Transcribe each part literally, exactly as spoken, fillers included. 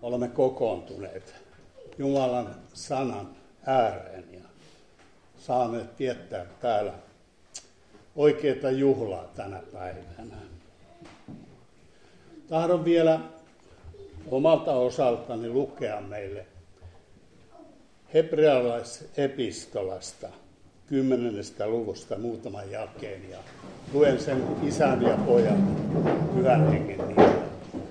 olemme kokoontuneet Jumalan sanan ääreen ja saaneet viettää täällä oikeaa juhlaa tänä päivänä. Tahdon vielä omalta osaltani lukea meille hebrealaisepistolasta kymmenennestä luvusta muutaman jakeen ja luen sen Isän ja Pojan Pyhän Hengen nimellä.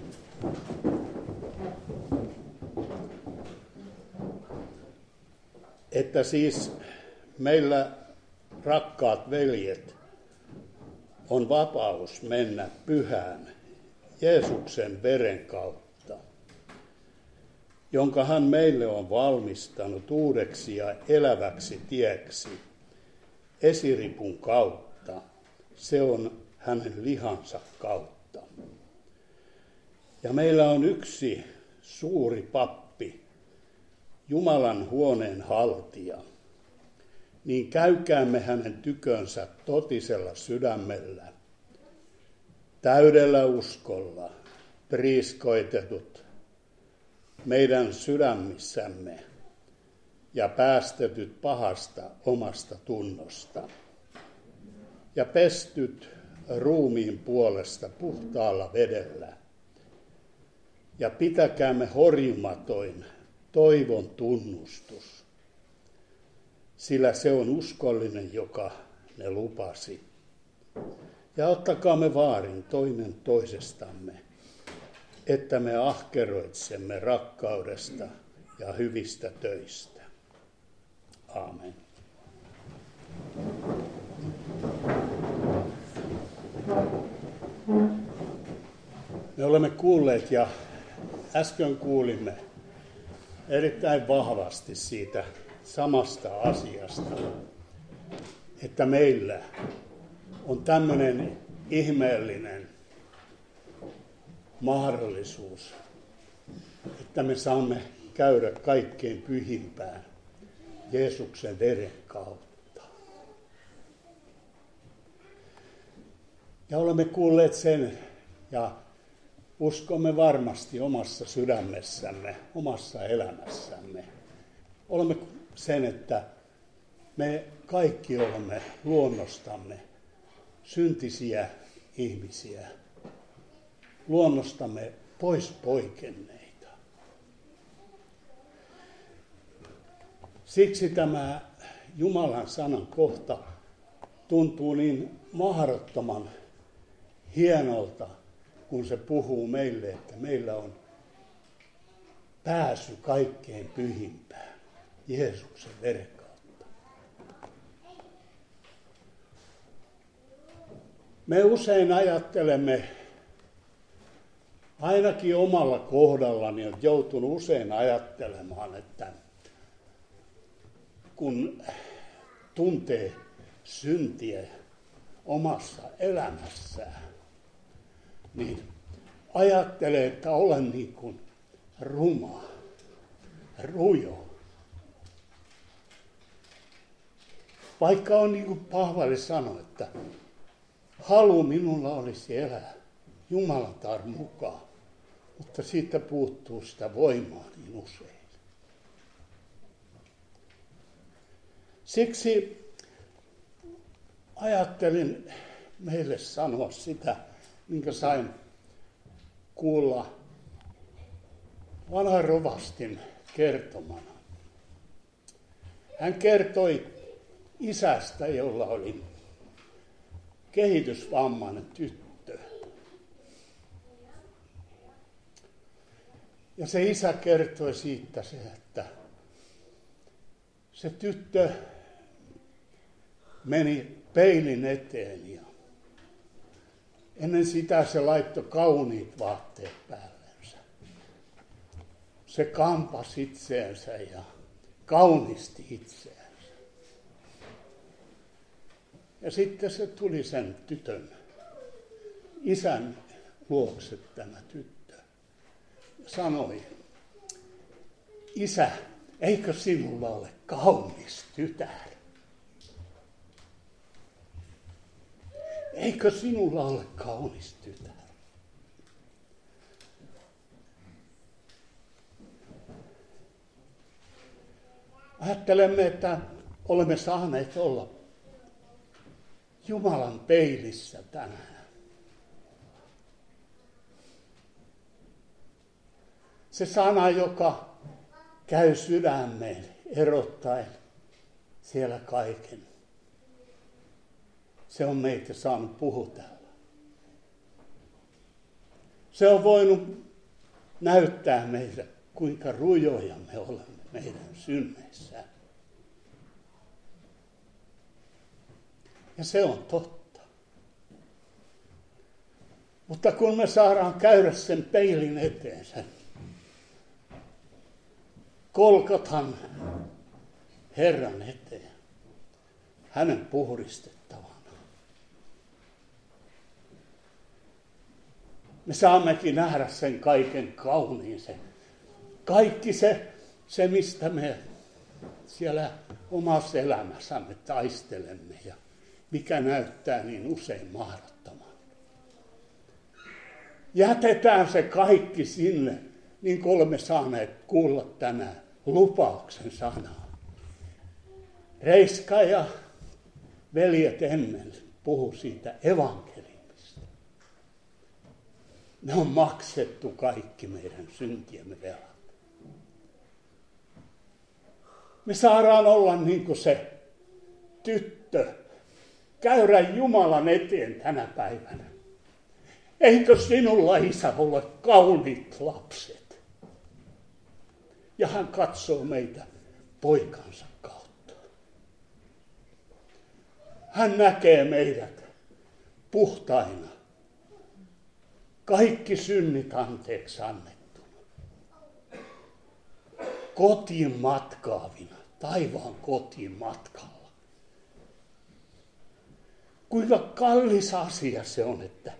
Että siis meillä, rakkaat veljet, on vapaus mennä pyhään Jeesuksen veren kautta, jonka hän meille on valmistanut uudeksi ja eläväksi tieksi esiripun kautta. Se on hänen lihansa kautta. Ja meillä on yksi suuri pappi, Jumalan huoneen haltija. Niin käykäämme hänen tykönsä totisella sydämellä, täydellä uskolla, priiskoitetut meidän sydämissämme ja päästetyt pahasta omasta tunnosta ja pestyt ruumiin puolesta puhtaalla vedellä. Ja pitäkäämme horjumatoin toivon tunnustus, sillä se on uskollinen, joka ne lupasi. Ja ottakaamme vaarin toinen toisestamme, että me ahkeroitsemme rakkaudesta ja hyvistä töistä. Aamen. Me olemme kuulleet ja äsken kuulimme erittäin vahvasti siitä samasta asiasta, että meillä on tämmöinen ihmeellinen mahdollisuus, että me saamme käydä kaikkein pyhimpään Jeesuksen veren kautta. Ja olemme kuulleet sen ja uskomme varmasti omassa sydämessämme, omassa elämässämme. Olemme sen, että me kaikki olemme luonnostamme syntisiä ihmisiä, luonnostamme pois poikenneita. Siksi tämä Jumalan sanan kohta tuntuu niin mahdottoman hienolta, kun se puhuu meille, että meillä on pääsy kaikkein pyhimpään Jeesuksen veren kautta. Me usein ajattelemme, ainakin omalla kohdallani olen joutunut usein ajattelemaan, että kun tuntee syntiä omassa elämässään, niin ajattelee, että olen niin kuin ruma, rujo. Vaikka on niin kuin Paavali sanoi, että halu minulla olisi elää Jumalan tahdon mukaan, mutta siitä puuttuu sitä voimaa niin usein. Siksi ajattelin meille sanoa sitä, minkä sain kuulla vanhan rovastin kertomana. Hän kertoi isästä, jolla oli kehitysvammainen tyttö. Ja se isä kertoi siitä se, että se tyttö meni peilin eteen ja ennen sitä se laittoi kauniit vaatteet päällensä. Se kampasi itseensä ja kaunisti itseänsä. Ja sitten se tuli sen tytön isän luokse tämä tyttö. Sanoi, isä, eikö sinulla ole kaunis tytär? Eikö sinulla ole kaunis tytär? Ajattelemme, että olemme saaneet olla Jumalan peilissä tänään. Se sana, joka käy sydämeen erottaen siellä kaiken. Se on meitä saanut puhutella. Se on voinut näyttää meille, kuinka rujoja me olemme meidän synneissään. Ja se on totta. Mutta kun me saadaan käydä sen peilin eteen, sen Golgotan Herran eteen, hänen puhdistettavana, me saammekin nähdä sen kaiken kauniin, sen kaikki se, se, mistä me siellä omassa elämässämme taistelemme ja mikä näyttää niin usein mahdottoman. Jätetään se kaikki sinne, niin kuin olemme saaneet kuulla tänään lupauksen sanaa. Reiska ja veljet ennen puhu siitä evankeliumista. Ne on maksettu kaikki meidän syntiemme velat. Me saadaan olla niin kuin se tyttö, käydä Jumalan eteen tänä päivänä. Eikö sinulla, Isä, ole kauniit lapset? Ja hän katsoo meitä poikansa kautta. Hän näkee meidät puhtaina. Kaikki synnit anteeksi annettuna. Kotiin matkaavina, taivaan kotiin matkalla. Kuinka kallis asia se on, että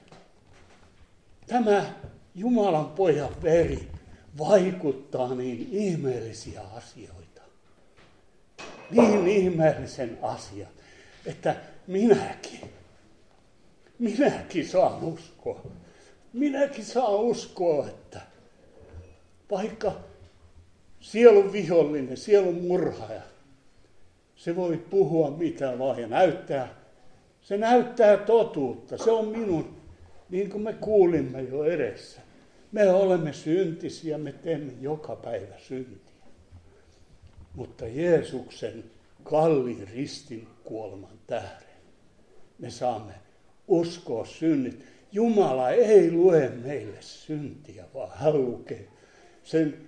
tämä Jumalan pojan veri vaikuttaa niin ihmeellisiä asioita. Niin ihmeellisen asian, että minäkin, minäkin saan uskoa. Minäkin saan uskoa, että vaikka sielun vihollinen, sielun murhaaja, se voi puhua mitä vaan ja näyttää, se näyttää totuutta. Se on minun, niin kuin me kuulimme jo edessä. Me olemme syntisiä, me teemme joka päivä syntiä. Mutta Jeesuksen kalliin ristin kuoleman tähden me saamme uskoa synnit. Jumala ei lue meille syntiä, vaan hän lukee sen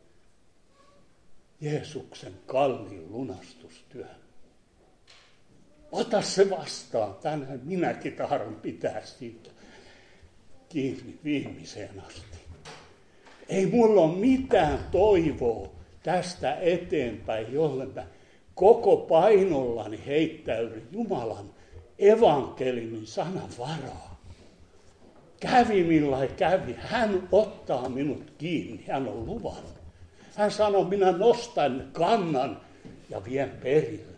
Jeesuksen kalliin lunastustyön. Ota se vastaan. Tänään minäkin tahdon pitää siitä kiinni viimeiseen asti. Ei mulla ole mitään toivoa tästä eteenpäin, jolle mä koko painollani heittäydyn Jumalan evankeliumin sanan varaan. Kävi millä kävi. Hän ottaa minut kiinni. Hän on luvannut. Hän sanoi, minä nostan kannan ja vien perille.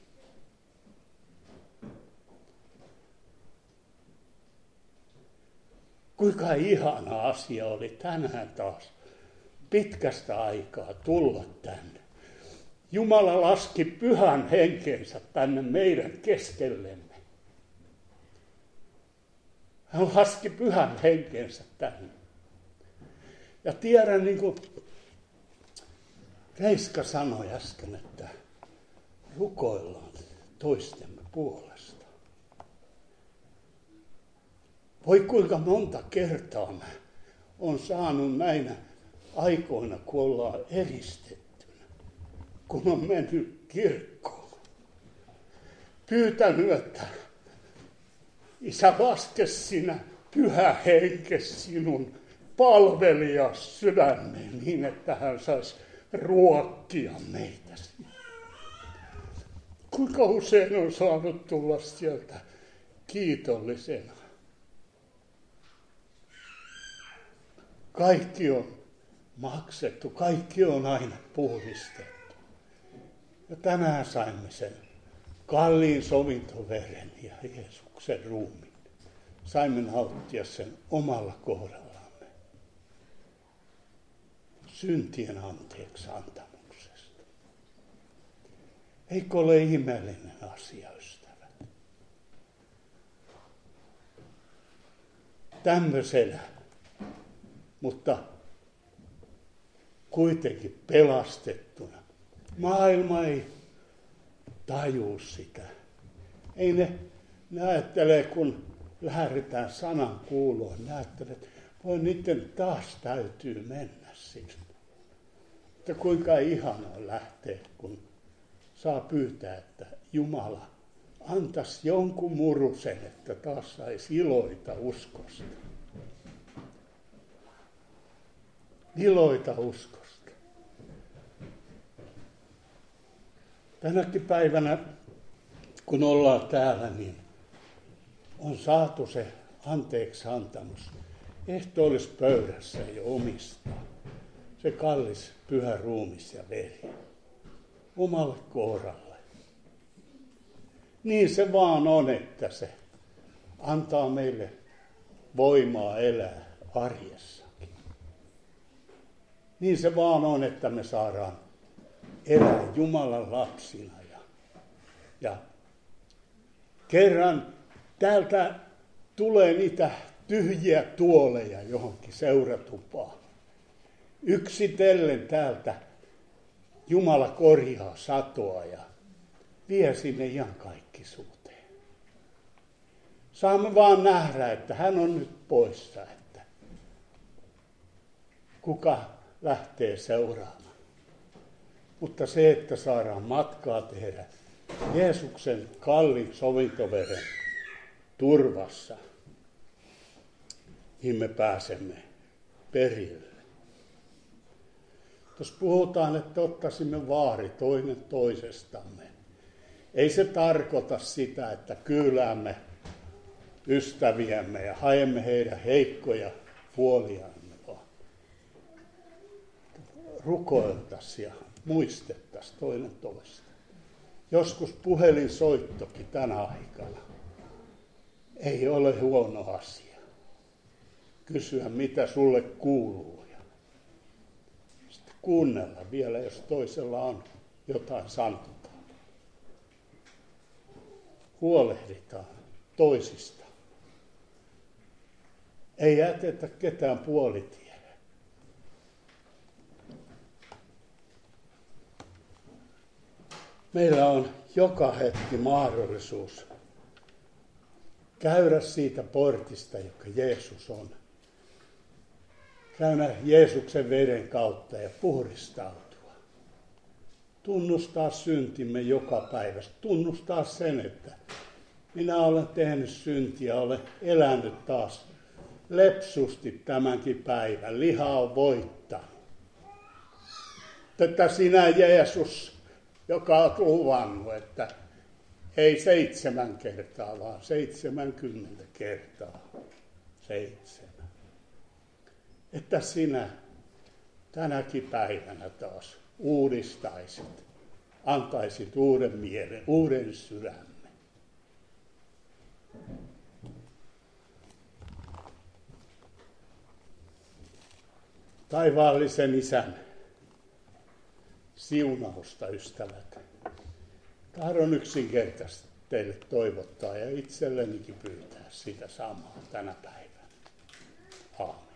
Kuinka ihana asia oli tänään taas pitkästä aikaa tulla tänne. Jumala laski pyhän henkensä tänne meidän keskellemme. Hän laski pyhän henkensä tänne. Ja tiedän, niin kuin Reiska sanoi äsken, että rukoillaan toistemme puolesta. Voi kuinka monta kertaa mä on saanut näinä aikoina, kun ollaan eristettynä, kun on mennyt kirkkoon. Pyytänyt, että Isä, laske sinä pyhä henke sinun palvelijas sydämeen niin, että hän saisi ruokkia meitä. Kuinka usein on saanut tulla sieltä kiitollisena. Kaikki on maksettu, kaikki on aina puhdistettu. Ja tänään saimme sen kalliin sovintoveren ja Jeesuksen ruumiin. Saimme nauttia sen omalla kohdallamme. Syntien anteeksi antamuksesta. Eikö ole ihmeellinen asia, ystävät? Tämmöisenä, mutta kuitenkin pelastettuna. Maailma ei tajuu sitä. Ei ne, ne ajattelee, kun lähdetään sanan kuuloon, ne ajattelee, että voi niiden taas täytyy mennä sinne. Mutta kuinka ihanaa lähteä, kun saa pyytää, että Jumala antaisi jonkun murusen, että taas saisi iloita uskosta. Iloita uskosta. Tänäkin päivänä, kun ollaan täällä, niin on saatu se anteeksi antamus. Ehtoollispöydässä jo omistaa. Se kallis pyhä ruumis ja veri. Omalle kohdalle. Niin se vaan on, että se antaa meille voimaa elää arjessakin. Niin se vaan on, että me saadaan elää Jumalan lapsina. Ja, ja kerran täältä tulee niitä tyhjiä tuoleja johonkin seuratupaan. Yksitellen täältä Jumala korjaa satoa ja vie sinne iankaikkisuuteen. Saamme vaan nähdä, että hän on nyt poissa, että kuka lähtee seuraamaan. Mutta se, että saadaan matkaa tehdä Jeesuksen kallin sovintoveren turvassa, niin me pääsemme perille. Jos puhutaan, että ottaisimme vaari toinen toisestamme, ei se tarkoita sitä, että kyyläämme ystäviämme ja haemme heidän heikkoja puoliamme, vaan rukoiltaisiin ja muistettaisiin toinen toista. Joskus puhelinsoittokin tänä aikana ei ole huono asia. Kysyä, mitä sulle kuuluu. Ja sitten kuunnella vielä, jos toisella on jotain sanotaan. Huolehditaan toisista. Ei jätetä ketään puolitiehen. Meillä on joka hetki mahdollisuus käydä siitä portista, joka Jeesus on. Käydä Jeesuksen veden kautta ja puhdistautua. Tunnustaa syntimme joka päivä. Tunnustaa sen, että minä olen tehnyt syntiä, olen elänyt taas lepsusti tämänkin päivän. Liha on voittanut. Tätä sinä, Jeesus, joka olet luvannut, että ei seitsemän kertaa, vaan seitsemänkymmentä kertaa seitsemän. Että sinä tänäkin päivänä taas uudistaisit, antaisit uuden mielen, uuden sydämen. Taivaallisen Isän siunausta, ystävät. Tahdon yksinkertaisesti teille toivottaa ja itsellenikin pyytää sitä samaa tänä päivänä. Aamen.